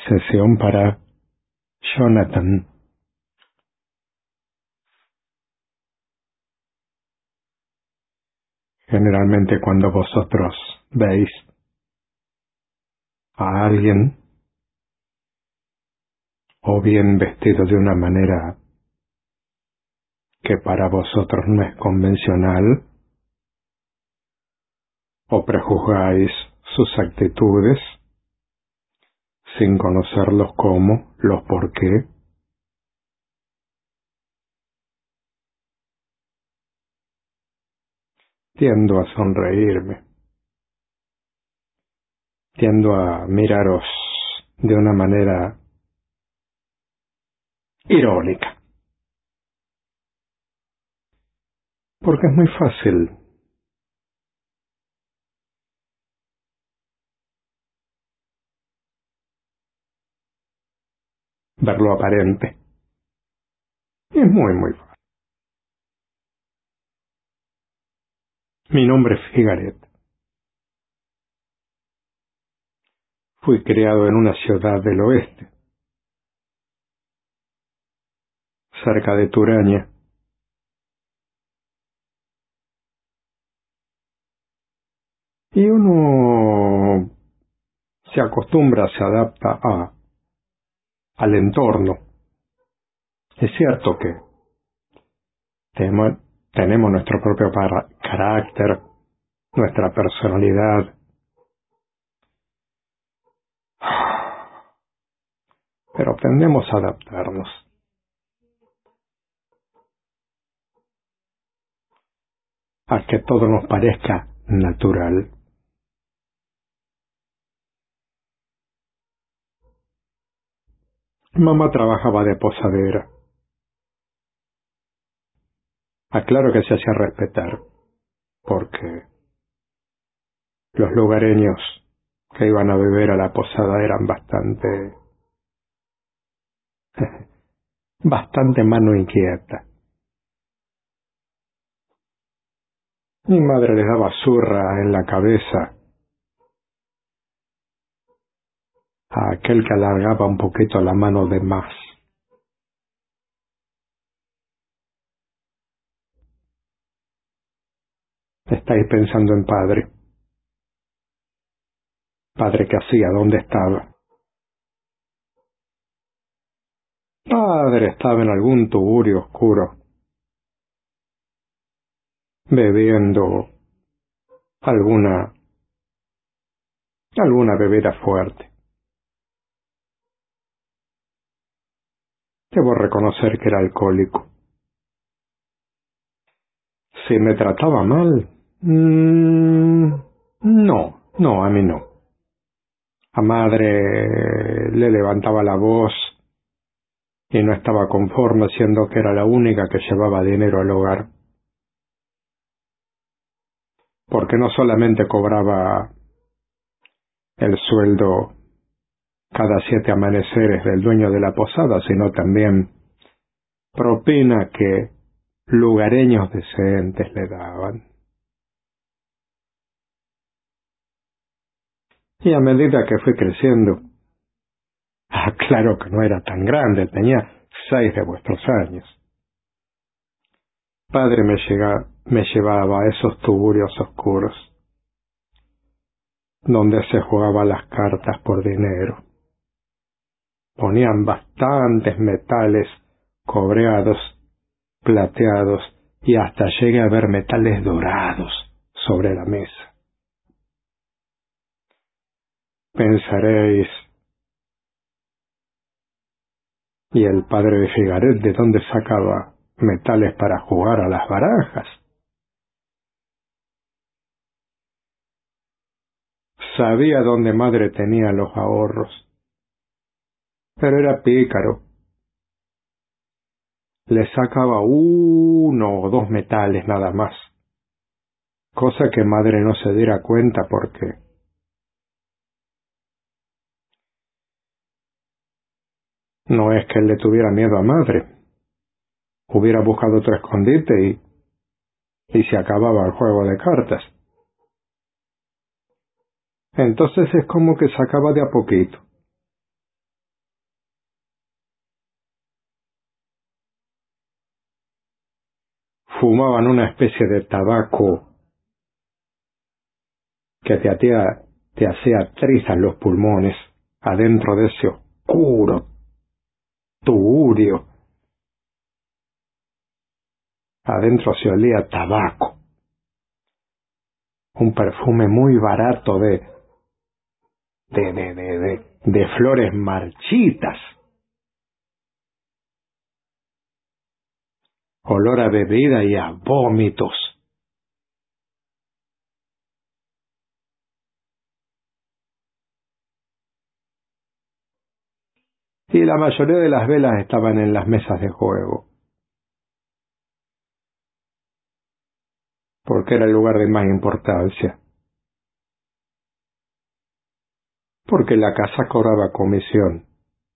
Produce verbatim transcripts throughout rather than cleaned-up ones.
Sesión para Jonathan. Generalmente cuando vosotros veis a alguien o bien vestido de una manera que para vosotros no es convencional, o prejuzgáis sus actitudes sin conocer los cómo, los por qué, tiendo a sonreírme, tiendo a miraros de una manera irónica, porque es muy fácil ver lo aparente. Es muy, muy fácil. Mi nombre es Figaret. Fui criado en una ciudad del oeste, cerca de Turaña. Y uno se acostumbra, se adapta a, al entorno. Es cierto que tenemos, tenemos nuestro propio para, carácter, nuestra personalidad, pero tendemos a adaptarnos a que todo nos parezca natural. Mamá trabajaba de posadera. Aclaro que se hacía respetar, porque los lugareños que iban a beber a la posada eran bastante, bastante mano inquieta. Mi madre les daba zurra en la cabeza a aquel que alargaba un poquito la mano de más. Estáis pensando en padre. Padre, ¿qué hacía? ¿Dónde estaba? Padre estaba en algún tugurio oscuro, bebiendo alguna, alguna bebida fuerte. Debo reconocer que era alcohólico. ¿Si me trataba mal? Mm, no, no, a mí no. A madre le levantaba la voz y no estaba conforme, siendo que era la única que llevaba dinero al hogar. Porque no solamente cobraba el sueldo cada siete amaneceres del dueño de la posada, sino también propina que lugareños decentes le daban. Y a medida que fui creciendo, ah, claro que no era tan grande, tenía seis de vuestros años, padre me, llega, me llevaba a esos tugurios oscuros, donde se jugaban las cartas por dinero. Ponían bastantes metales cobreados, plateados, y hasta llegué a ver metales dorados sobre la mesa. Pensaréis, ¿y el padre de Figaret de dónde sacaba metales para jugar a las barajas? Sabía dónde madre tenía los ahorros, pero era pícaro. Le sacaba uno o dos metales nada más, cosa que madre no se diera cuenta porque no es que él le tuviera miedo a madre. Hubiera buscado otro escondite y, y se acababa el juego de cartas. Entonces es como que sacaba de a poquito. fumaban una especie de tabaco que te hacía, te hacía trizas los pulmones adentro de ese oscuro tugurio. Adentro se olía a tabaco, un perfume muy barato de de, de, de, de, de flores marchitas, olor a bebida y a vómitos. Y la mayoría de las velas estaban en las mesas de juego, porque era el lugar de más importancia, porque la casa cobraba comisión.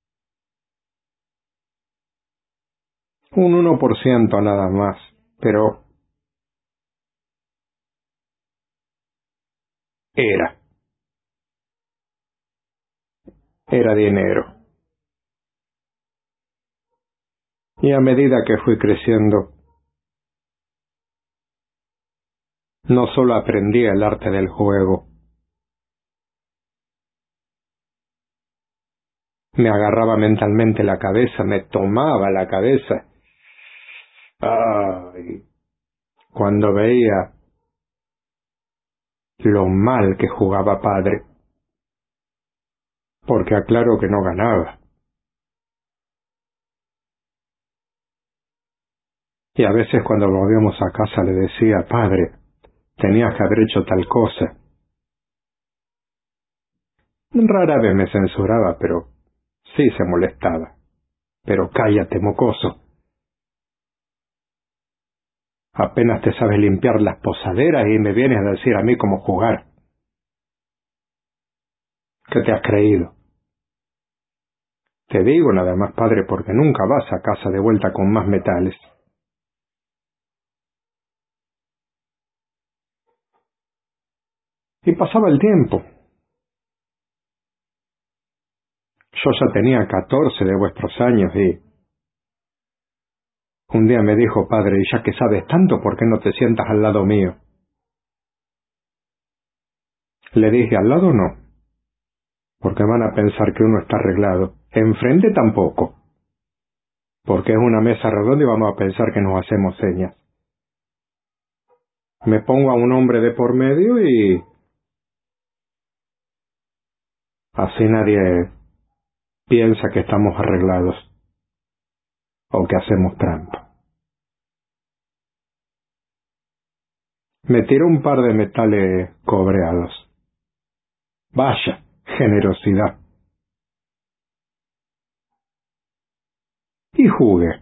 Un uno por ciento nada más, pero era, era dinero. Y a medida que fui creciendo, no solo aprendí el arte del juego, me agarraba mentalmente la cabeza, me tomaba la cabeza. Ay, cuando veía lo mal que jugaba padre, porque aclaro que no ganaba. Y a veces cuando volvíamos a casa le decía, padre, tenías que haber hecho tal cosa. Rara vez me censuraba, pero sí se molestaba. Pero cállate, mocoso. Apenas te sabes limpiar las posaderas y me vienes a decir a mí cómo jugar. ¿Qué te has creído? Te digo nada más, padre, porque nunca vas a casa de vuelta con más metales. Y pasaba el tiempo. Yo ya tenía catorce de vuestros años y... Un día me dijo, padre, y ya que sabes tanto, ¿por qué no te sientas al lado mío? Le dije, al lado no, porque van a pensar que uno está arreglado. Enfrente tampoco, porque es una mesa redonda y vamos a pensar que nos hacemos señas. Me pongo a un hombre de por medio y... así nadie piensa que estamos arreglados o que hacemos trampa. Me tiró un par de metales cobreados. Vaya, generosidad. Y jugué.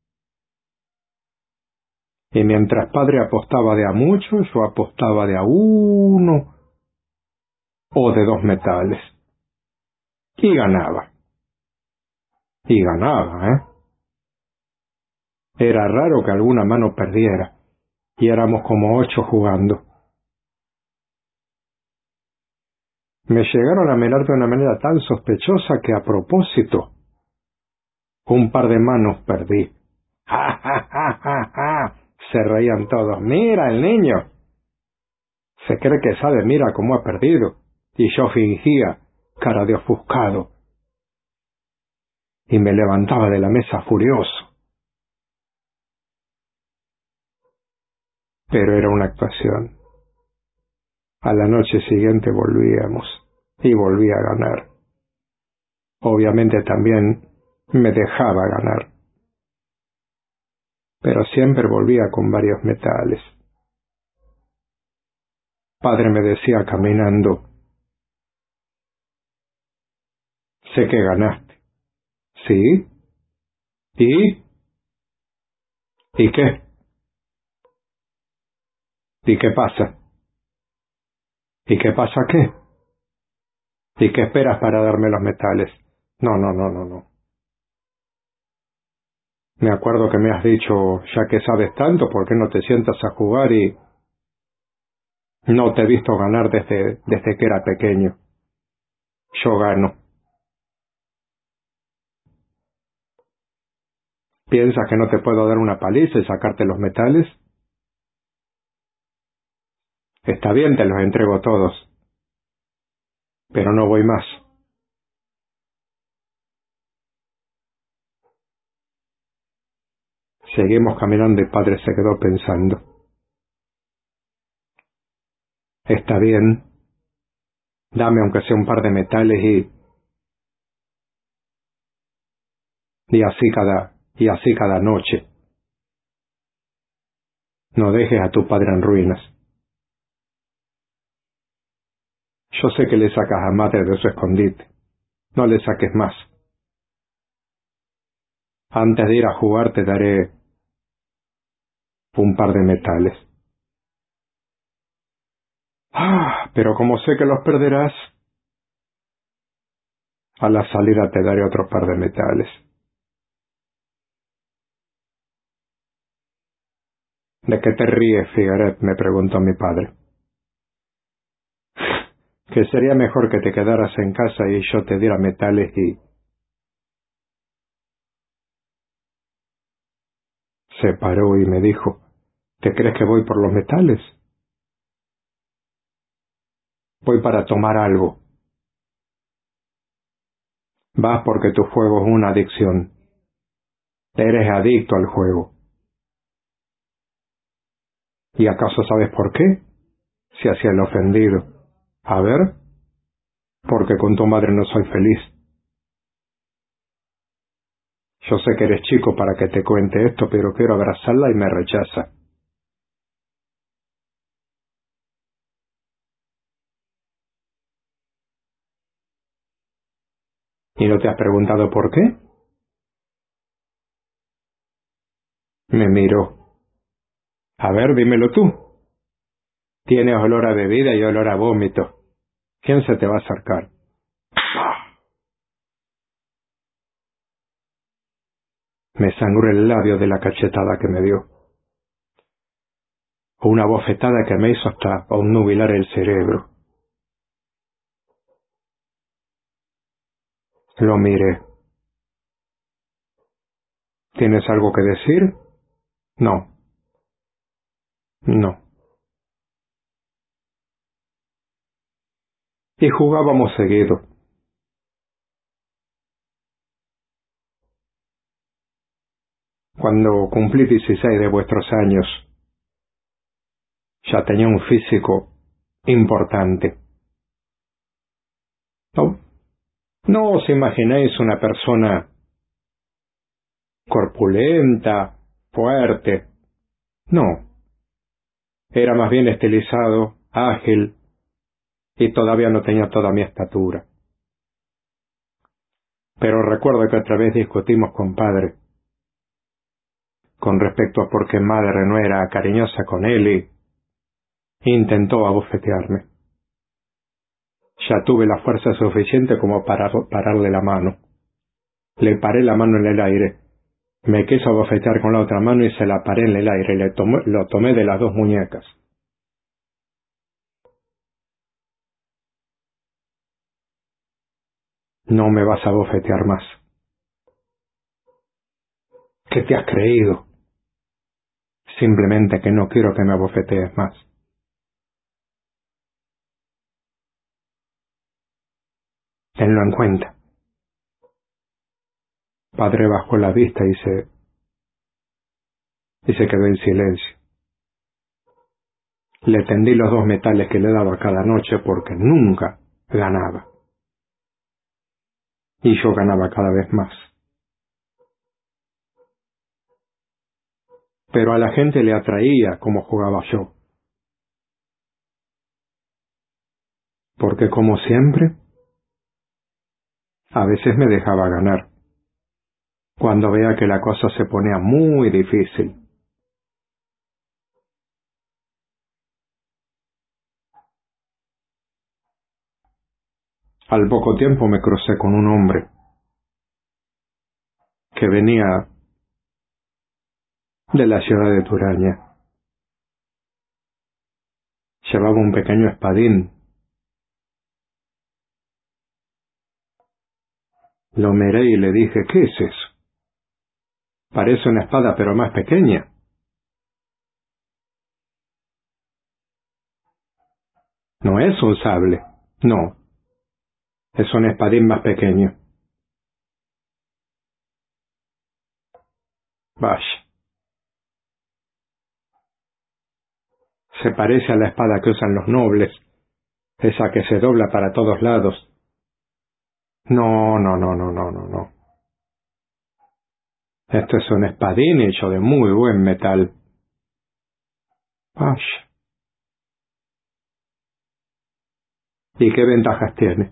Y mientras padre apostaba de a mucho, yo apostaba de a uno o de dos metales. Y ganaba. Y ganaba, ¿eh? Era raro que alguna mano perdiera. Y éramos como ocho jugando. Me llegaron a mirar de una manera tan sospechosa que a propósito, un par de manos perdí. ¡Ja, ja, ja, ja, ja! Se reían todos. ¡Mira el niño! Se cree que sabe, mira cómo ha perdido. Y yo fingía, cara de ofuscado. Y me levantaba de la mesa furioso. Pero era una actuación. A la noche siguiente volvíamos. Y volví a ganar. Obviamente también me dejaba ganar. Pero siempre volvía con varios metales. Padre me decía caminando, sé que ganaste. ¿Sí? ¿Y? ¿Y qué? ¿Y qué pasa? ¿Y qué pasa qué? ¿Y qué esperas para darme los metales? No, no, no, no, no. Me acuerdo que me has dicho, ya que sabes tanto, ¿por qué no te sientas a jugar y... No te he visto ganar desde, desde que era pequeño. Yo gano. ¿Piensas que no te puedo dar una paliza y sacarte los metales? Está bien, te los entrego todos, pero no voy más. Seguimos caminando y padre se quedó pensando. Está bien, dame aunque sea un par de metales y... y así cada... y así cada noche. No dejes a tu padre en ruinas. Yo sé que le sacas a madre de su escondite. No le saques más. Antes de ir a jugar te daré un par de metales. Ah, pero como sé que los perderás, a la salida te daré otro par de metales. ¿De qué te ríes, Figueret?, me preguntó mi padre. Que sería mejor que te quedaras en casa y yo te diera metales y... Se paró y me dijo, ¿te crees que voy por los metales? Voy para tomar algo. Vas porque tu juego es una adicción. Eres adicto al juego. ¿Y acaso sabes por qué? Se hacía el ofendido. A ver, porque con tu madre no soy feliz. Yo sé que eres chico para que te cuente esto, pero quiero abrazarla y me rechaza. ¿Y no te has preguntado por qué? Me miró. A ver, dímelo tú. Tienes olor a bebida y olor a vómito. ¿Quién se te va a acercar? Me sangró el labio de la cachetada que me dio. Una bofetada que me hizo hasta obnubilar el cerebro. Lo miré. ¿Tienes algo que decir? No. No. Y jugábamos seguido. Cuando cumplí dieciséis de vuestros años, ya tenía un físico importante. No, no os imaginéis una persona corpulenta, fuerte. No, era más bien estilizado, ágil, y todavía no tenía toda mi estatura. Pero recuerdo que otra vez discutimos con padre con respecto a por qué madre no era cariñosa con él y intentó abofetearme. Ya tuve la fuerza suficiente como para pararle la mano. Le paré la mano en el aire. Me quiso abofetear con la otra mano y se la paré en el aire y le tomé, lo tomé de las dos muñecas. No me vas a abofetear más. ¿Qué te has creído? Simplemente que no quiero que me abofetees más. Tenlo en cuenta. Padre bajó la vista y se, y se quedó en silencio. Le tendí los dos metales que le daba cada noche porque nunca ganaba. Y yo ganaba cada vez más. Pero a la gente le atraía cómo jugaba yo. Porque como siempre, a veces me dejaba ganar. Cuando veía que la cosa se ponía muy difícil. Al poco tiempo me crucé con un hombre que venía de la ciudad de Turaña. Llevaba un pequeño espadín. Lo miré y le dije, ¿qué es eso? Parece una espada pero más pequeña. No es un sable. No. Es un espadín más pequeño. Vaya. Se parece a la espada que usan los nobles, esa que se dobla para todos lados. No, no, no, no, no, no, no. Esto es un espadín hecho de muy buen metal. Vaya. ¿Y qué ventajas tiene?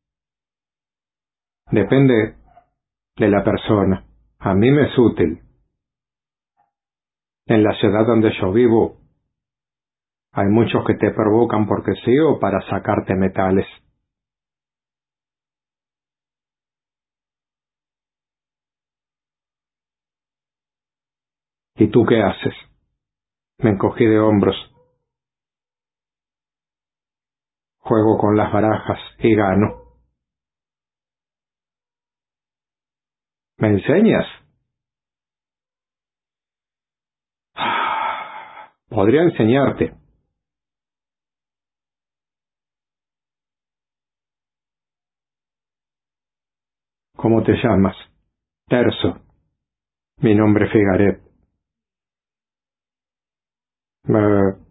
Depende de la persona. A mí me es útil. En la ciudad donde yo vivo, hay muchos que te provocan porque sí o para sacarte metales. ¿Y tú qué haces? Me encogí de hombros. Juego con las barajas y gano. ¿Me enseñas? Podría enseñarte. ¿Cómo te llamas? Terzo. Mi nombre es Figaret. Eh,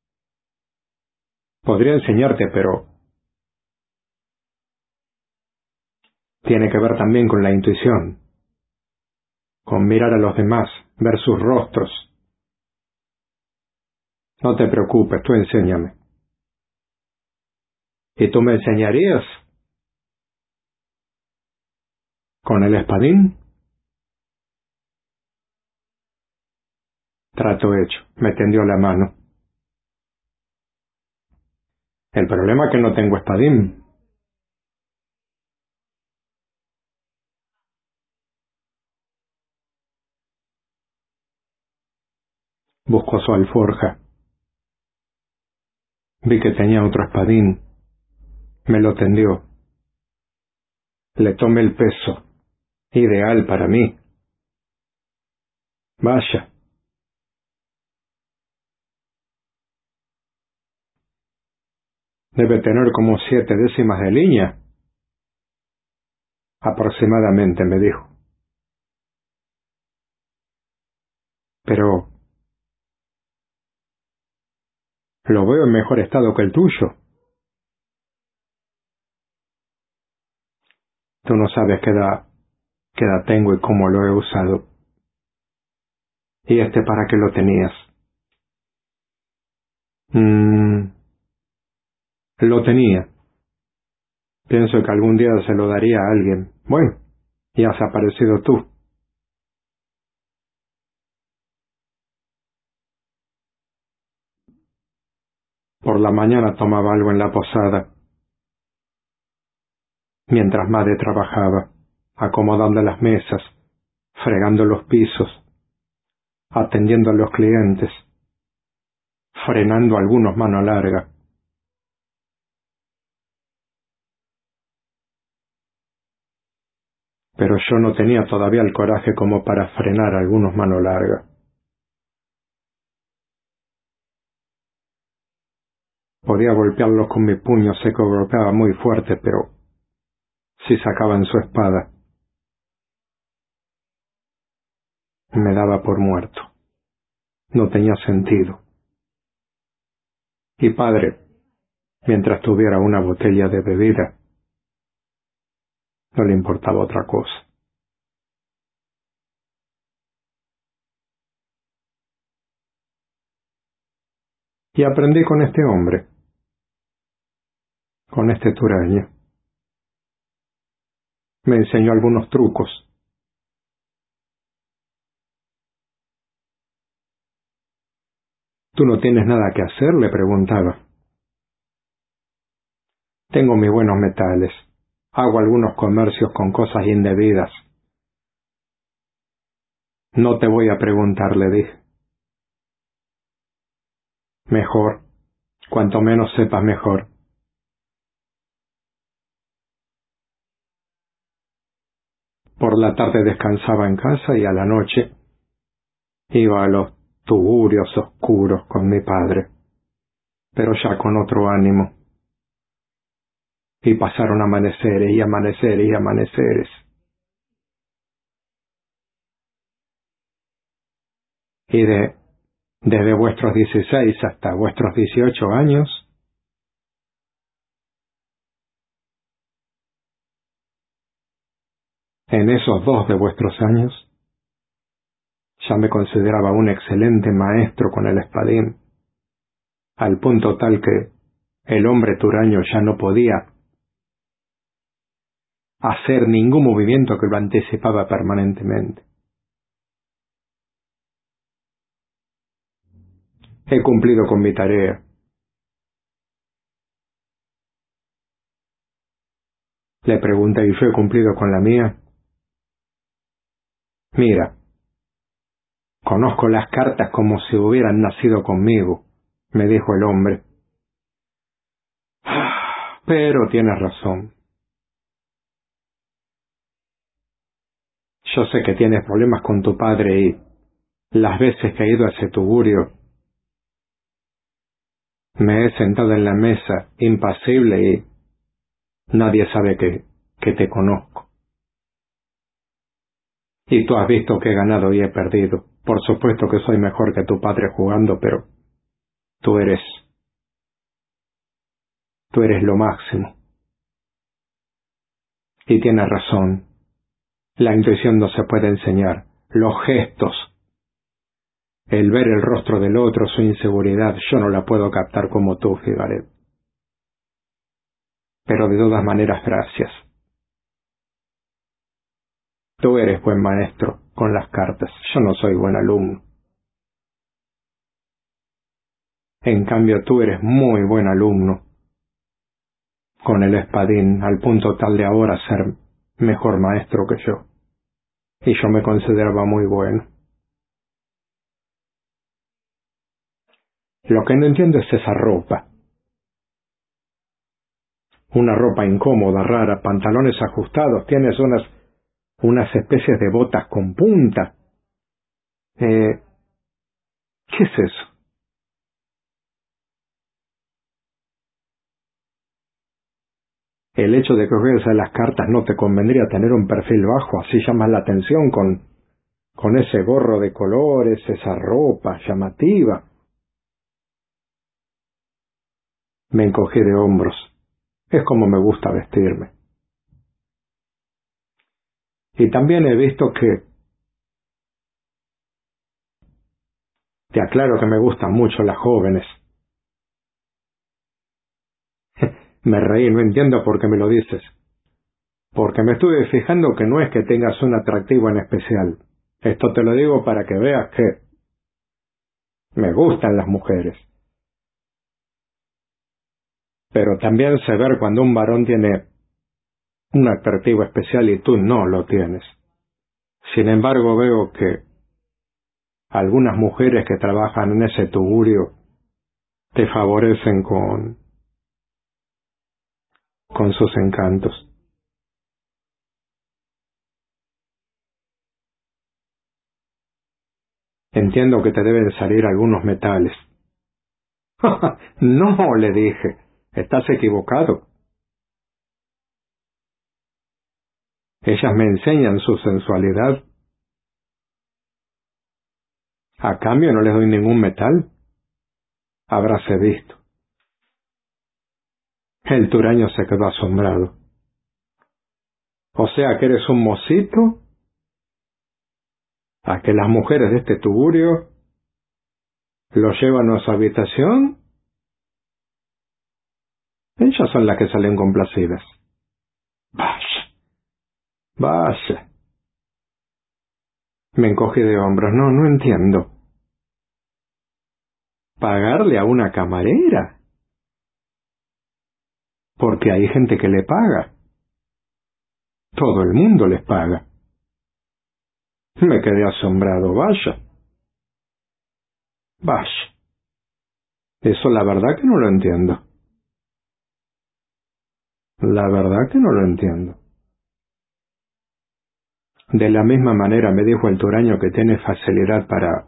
podría enseñarte, pero tiene que ver también con la intuición, con mirar a los demás, ver sus rostros. No te preocupes, tú enséñame. ¿Y tú me enseñarías? ¿Con el espadín? Trato hecho. Me tendió la mano. El problema es que no tengo espadín. Buscó su alforja. Vi que tenía otro espadín. Me lo tendió. Le tomé el peso. Ideal para mí. Vaya. Debe tener como siete décimas de línea. Aproximadamente, me dijo. Pero lo veo en mejor estado que el tuyo. Tú no sabes qué edad, qué edad tengo y cómo lo he usado. ¿Y este para qué lo tenías? Mmm... Lo tenía. Pienso que algún día se lo daría a alguien. Bueno, y has aparecido tú. Por la mañana tomaba algo en la posada, mientras madre trabajaba, acomodando las mesas, fregando los pisos, atendiendo a los clientes, frenando algunos mano larga. Pero yo no tenía todavía el coraje como para frenar algunos mano larga. Podía golpearlos con mi puño, sé que golpeaba muy fuerte, pero si sacaban su espada, me daba por muerto. No tenía sentido. Y padre, mientras tuviera una botella de bebida, no le importaba otra cosa. Y aprendí con este hombre, con este turaño. Me enseñó algunos trucos. ¿Tú no tienes nada que hacer?, le preguntaba. Tengo mis buenos metales. Hago algunos comercios con cosas indebidas. No te voy a preguntar, le dije. Mejor. Cuanto menos sepas, mejor. Por la tarde descansaba en casa y a la noche iba a los tugurios oscuros con mi padre, pero ya con otro ánimo. Y pasaron amaneceres y amaneceres y amaneceres. Y de, desde vuestros dieciséis hasta vuestros dieciocho años, en esos dos de vuestros años, ya me consideraba un excelente maestro con el espadín, al punto tal que el hombre turaño ya no podía hacer ningún movimiento que lo anticipaba permanentemente. He cumplido con mi tarea. Le pregunté, ¿y yo he cumplido con la mía? Mira, conozco las cartas como si hubieran nacido conmigo, me dijo el hombre. Pero tienes razón. Yo sé que tienes problemas con tu padre y las veces que he ido a ese tugurio me he sentado en la mesa impasible y nadie sabe que, que te conozco. Y tú has visto que he ganado y he perdido. Por supuesto que soy mejor que tu padre jugando, pero tú eres, tú eres lo máximo. Y tienes razón. La intuición no se puede enseñar. Los gestos, el ver el rostro del otro, su inseguridad, yo no la puedo captar como tú, Figaret. Pero de todas maneras, gracias. Tú eres buen maestro con las cartas. Yo no soy buen alumno. En cambio, tú eres muy buen alumno con el espadín, al punto tal de ahora ser mejor maestro que yo. Y yo me consideraba muy bueno. Lo que no entiendo es esa ropa. Una ropa incómoda, rara, pantalones ajustados, tienes unas, unas especies de botas con punta. Eh, ¿Qué es eso? El hecho de que juegues a las cartas no te convendría tener un perfil bajo, así llamas la atención con, con ese gorro de colores, esa ropa llamativa. Me encogí de hombros. Es como me gusta vestirme. Y también he visto que, te aclaro que me gustan mucho las jóvenes. Me reí, no entiendo por qué me lo dices. Porque me estuve fijando que no es que tengas un atractivo en especial. Esto te lo digo para que veas que me gustan las mujeres. Pero también sé ver cuando un varón tiene un atractivo especial y tú no lo tienes. Sin embargo, veo que algunas mujeres que trabajan en ese tugurio te favorecen con, con sus encantos. Entiendo que te deben salir algunos metales. No, le dije, estás equivocado. Ellas me enseñan su sensualidad. A cambio no les doy ningún metal. Habráse visto. El turaño se quedó asombrado. O sea que eres un mocito. A que las mujeres de este tugurio lo llevan a su habitación. Ellas son las que salen complacidas. Vaya, vaya. Me encogí de hombros. No, no entiendo. ¿Pagarle a una camarera? Porque hay gente que le paga. Todo el mundo les paga. Me quedé asombrado. Vaya. Vaya. Eso la verdad que no lo entiendo. La verdad que no lo entiendo. De la misma manera me dijo el turaño que tiene facilidad para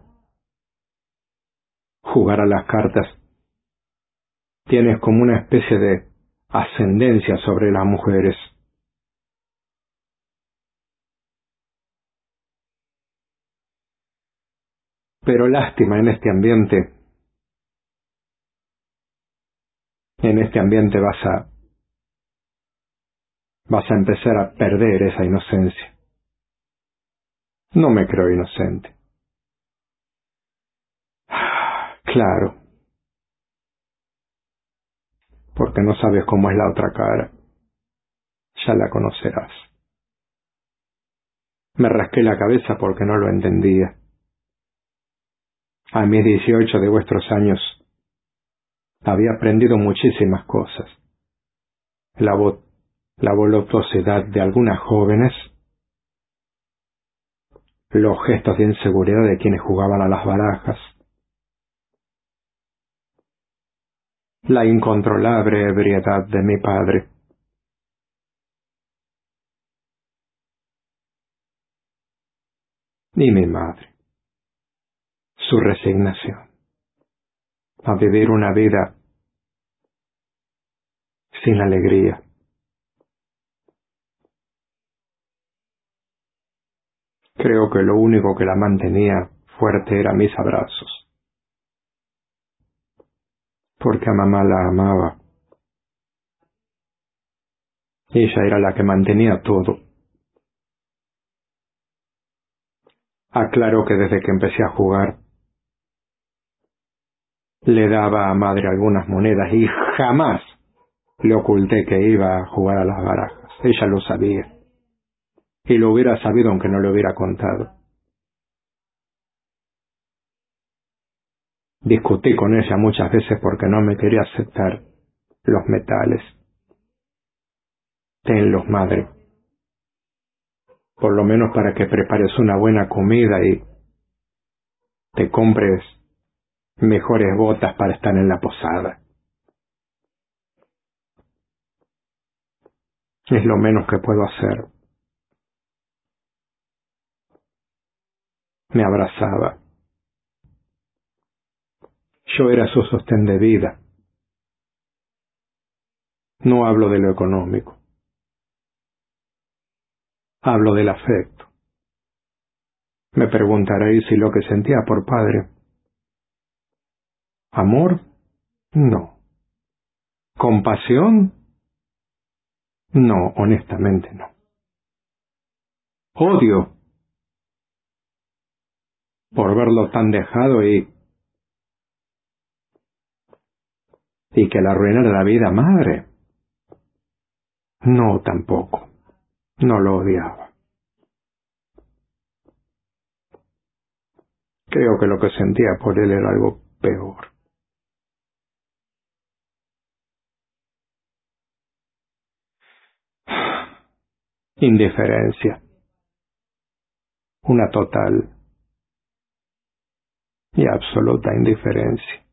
jugar a las cartas. Tienes como una especie de ascendencia sobre las mujeres. Pero lástima en este ambiente. En este ambiente vas a vas a empezar a perder esa inocencia. No me creo inocente. Claro, porque no sabes cómo es la otra cara. Ya la conocerás. Me rasqué la cabeza porque no lo entendía. A mis dieciocho de vuestros años había aprendido muchísimas cosas. La, vo la voluptuosidad de algunas jóvenes, los gestos de inseguridad de quienes jugaban a las barajas, la incontrolable ebriedad de mi padre. Y mi madre, su resignación a vivir una vida sin alegría. Creo que lo único que la mantenía fuerte eran mis abrazos, porque a mamá la amaba. Ella era la que mantenía todo. Aclaro que desde que empecé a jugar, le daba a madre algunas monedas y jamás le oculté que iba a jugar a las barajas. Ella lo sabía. Y lo hubiera sabido aunque no le hubiera contado. Discutí con ella muchas veces porque no me quería aceptar los metales. Tenlos, madre. Por lo menos para que prepares una buena comida y te compres mejores botas para estar en la posada. Es lo menos que puedo hacer. Me abrazaba. Yo era su sostén de vida. No hablo de lo económico. Hablo del afecto. Me preguntaréis si lo que sentía por padre. ¿Amor? No. ¿Compasión? No, honestamente no. Odio por verlo tan dejado y... y que le arruinara la vida a madre. No, tampoco. No lo odiaba. Creo que lo que sentía por él era algo peor. Indiferencia. Una total y absoluta indiferencia.